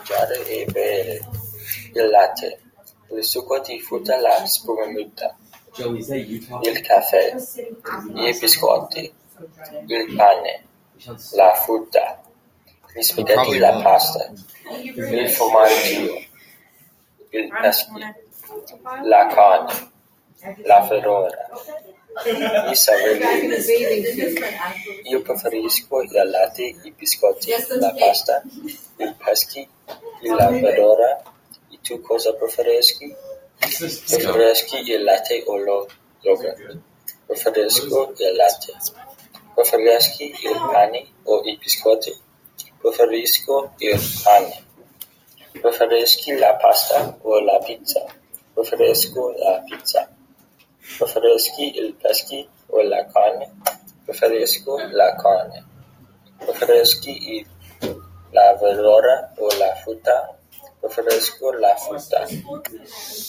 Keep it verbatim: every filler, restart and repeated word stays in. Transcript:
mangiare e bere il latte, il succo di frutta, la spremuta, il caffè, i biscotti, il pane, la frutta, gli spaghetti, la pasta, il formaggio, il pesce, la carne, la verdura, i cereali. Io preferisco il latte, i biscotti, la pasta, il pesce, la verdura. E tu cosa preferisci? Preferisci il latte o lo yogurt? Preferisco il latte. Preferisci il pane o i biscotti? Preferisco il pane. Preferisci la pasta o la pizza? Preferisco la pizza. Preferisci il pesce o la carne? Preferisco la carne. Preferisci la verdura o la frutta? Preferisco la frutta.